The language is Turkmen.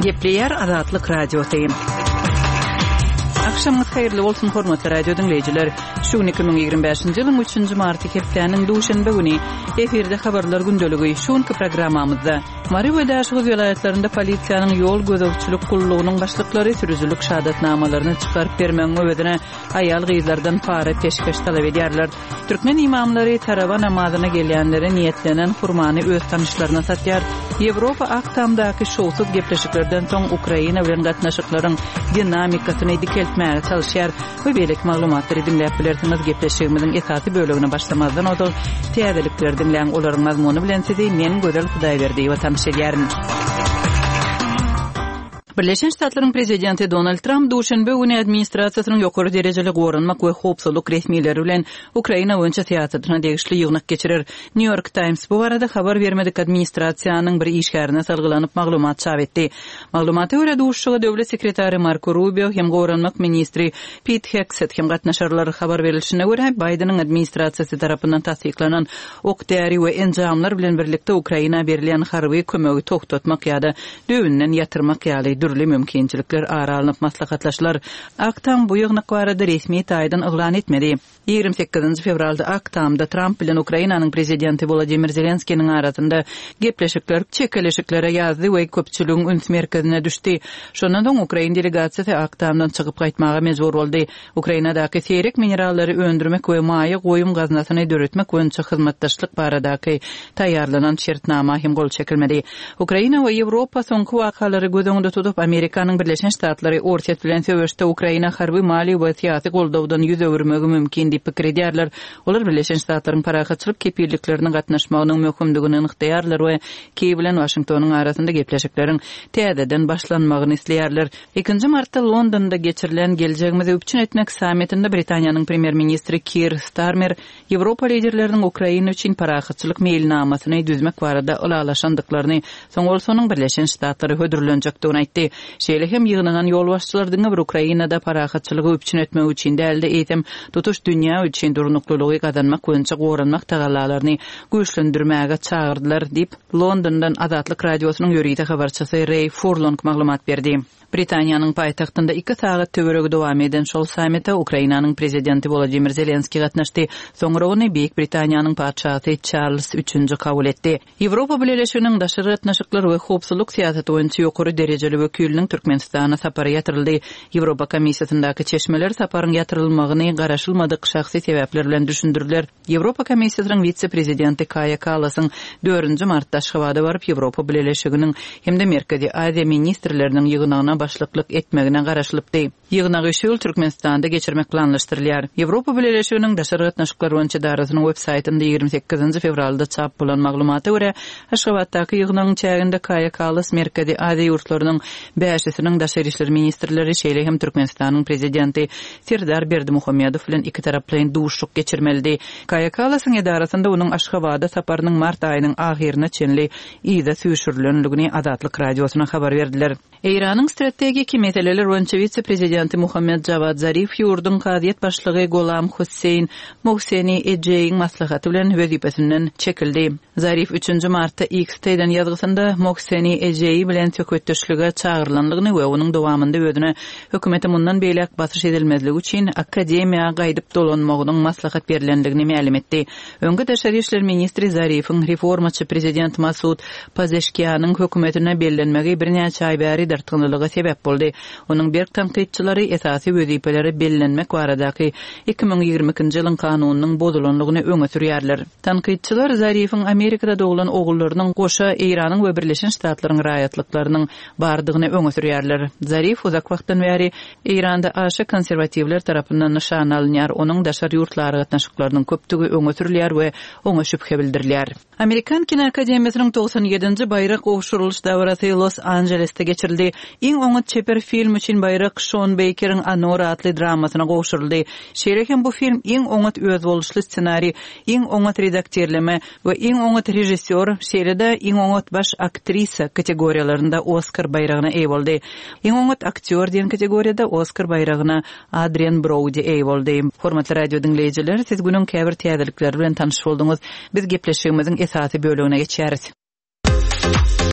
Gepleyer Azatlyk Radiosyň. Akşamınız hayırlı olsun hormatly radio dinleyijiler. Şu 2025-nji ýylyň 3-nji marty hepdeniň duşanba güni eferde habarlar gündeligi şonky programmamyzda Mary we Daşgy vilayatlarynda polisiýanyň ýol gözegçilik gullugynyň başlyklary sürüjülük şahatnamalaryny çykaryp bermegi öwedine aýal gyzlardan para peşkeş talap edýärler. Türkmen imamlary tarawa namazyna gelýänlere niýetlenen hurmany öz tanyşlaryna satýar. Ýewropa aktamdaky şowsuz gepleşiklerden soň Ukraina bilen gatnaşyklaryň dinamikasyny dikeltmäge çalışýar. Bu beýlek maglumatlary dinläp bilersiňiz. Gepleşigimiziň esasy bölügine başlamazdan odur. Täzelikler dinleýän olaryň mazmuny bilen sizi men Gözel Hudaýberdi we tanışýaryn. Birleşen Ştatlaryň prezidenti Donald Trump duşanba güni administrasiýasynyň ýokary derejeli gorunmak we howpsuzlyk resmiýetleri bilen Ukraina boýunça siýasatyna degişli ýygnak geçirir. New York Times bu barada habar bermedik administrasiýanyň bir işgärine salgylanyp maglumat çap etdi. Maglumata görä duşşuga döwlet sekretary Marco Rubio hem gorunmak ministri Pete Hegseth hem gatnaşarlar habar berilişine görä Bidenyň administrasiýasy tarapyndan tasdiklanan okdäri we enjamlar bilen birlikde Ukraina berilýän harby kömegi toktatmak ýa-da döwünden ýatyrmak ýaly dürli mümkinçilikler aralanyp maslahatlaşlar. Aktam bu ýygnak barada resmi taýdan yglan etmedi. 28 fevralda Aktamda Trump bilen Ukrainanyň prezidenti Volodymyr Zelenskiň arasynda gepleşikler çekeleşiklere ýazdy we köpçüligiň üns merkezine düşdi. Şondan soň Ukraina delegasiýasy Aktamdan çykyp gaýtmaga mejbur boldy. Ukrainadaky seyrek minerallary öndürmek we maýy goýum gaznasyny döretmek boýunça hyzmatdaşlyk baradaky taýýarlanan şertnama hem gol çekilmedi. Ukraina we Ýewropa soňky wakalary gözüňde tutup Amerikanyň Birleşen Ştatlary ortak bilen söwüşde Ukraina harby mali we syýasy goldawdan ýüz öwürmegi mümkin diýip pikir edýärler. Olar Birleşen Ştatlaryň parahatçylyk kepilliklerine gatnaşmagynyň möhümdigini ynykdýarlar we Kiýew bilen Washingtonyň arasynda gepleşikleriň täzeden başlanmagyny isleýärler. 2 martda Londonda geçirilen geljegimizi öpçün etmek sammitinde Britaniýanyň premier ministri Keir Starmer Ýewropa liderleriniň Ukraina üçin parahatçylyk meýilnamasyny düzmek barada ulalaşandyklaryny soň bolsanyň Birleşen Ştatlary hödürlenjekdigini aýtdy. Şeýle hem ýygnanan ýol başçylaryň bir Ukrainada parahatçylygy öpçün etmek üçin dälde eýtem tutuş dünýä üçin durnuklulygy gazanmak boýunça goranmak tagallalaryny güýçlendirmäge çagyrdylar diýip Londondan Azatlyk radiosynyň ýörüýte habarçysy Ray Furlong maglumat berdi. Britaniýanyň paýtagtynda 2 saat töweregi dowam eden şol sammitde Ukrainanyň prezidenti Volodymyr Zelenski gatnaşdy. Soňra ony Büyük Britaniýanyň padşahy Charles III kabul etdi. Ýewropa birleşiginiň daşary gatnaşyklar we howpsuzlyk siýasaty boýunça ýokary derejeli wekiliniň Türkmenistana sapary ýatyryldy. Ýewropa komissiýasyndaky çeşmeler saparyň ýatyrylmagyny garaşylmadyk şahsy sebäpler bilen düşündirdiler. Ýewropa komissiýasynyň vitse-prezidenti Kaja Kallasyň 4 martda Aşgabatda baryp Ýewropa birleşiginiň hemde Merkezi Aziýa ministrleriniň ýygnagyna başlyklyk etmegine garaşylypdy. Ýygnak ýol Türkmenistanda geçirmek planlaşdyrylýar. Ýewropa birleşiginiň daşary gatnaşyklar boýunça darasynyň web-saýtynda 28 fevralda çap bolan maglumata görä Aşgabatdaky ýygnagyň çäginde Kaja Kallas Merkezi Aziýa ýurtlarynyň bäşisiniň daşary işler ministrleri şeýle hem Türkmenistanyň prezidenti Serdar Berdimuhammedow bilen iki taraply duşuk geçirmeldi. Kaja Kallasyň edarasynda onuň Aşgabatda saparynyň mart aýynyň ahyryna çenli ýyda süýşürilenligini Azatlyk radiosyna habar berdiler. Eýranyň strategik meseleler boýunça vitse-prezidenti Muhammed Javad Zarif ýurdun gaziýet başlygy Golam Hussein Mohseni Ejeýiň maslahaty bilen wezipesinden çekildi. Zarif 3 martda X-den ýazgysynda Mohseni Ejeýi bilen söhbetdeşlige çagyrlanlygyny we onuň dowamında ödüne hökümete mundan beýlek basyş edilmezligi üçin akademiýa gaýdyp dolanmagynyň maslahat berilendigini ma'lum etdi. Öňkü daşary işler ministri Zarifiň reformaçy prezident Masud Pezeshkianyň hökümetine bellenmegi bir näçe aý bäri dartynlylyga sebäp boldy. Onuň berk tanqidçilary esasy wezipeleri bellenmek baradaky 2022-nji ýylyň kanunynyň bozulanlygyny öňe sürýärler. Tanqidçiler Zarifiň Amerikada doglan ogullarynyň goşa Eýranyň we Birleşen Ştatlaryň raýatlyklarynyň bardygyny öňe sürýärler. Zarif uzak wagtdan bäri Eýranda aşy konserwatiwler tarapyndan nişan alınýar. Onuň daşary ýurtlary gatnaşyklarynyň köpdigi öňe sürülýär we oňa şüphe bildirilýär. Amerikan Kino Akademiýasynyň 97-nji bayrak owşurylyş dawrasy Los Angeles'te geçirildi. Iň oňa çeper film üçin bayrak Sean Baker'in Anora adly dramasyna gowşuruldy. Şeýle bu film iň oňa öz boluşly ssenari, iň oňa redaktorlama we iň oňa rejissor, şeýle iň oňa baş aktrisa kategoriýalarynda Oscar bayragyna eýe boldy. Iň oňa aktyor diýen kategoriýada Oscar bayragyna Adrian Brody eýe boldy. Hormatly radio dinleýijiler, siz günüň käbir täzelikleri bilen tanyş boldyňyz. Biz gepleşigimiziň esasy bölügine geçýäris.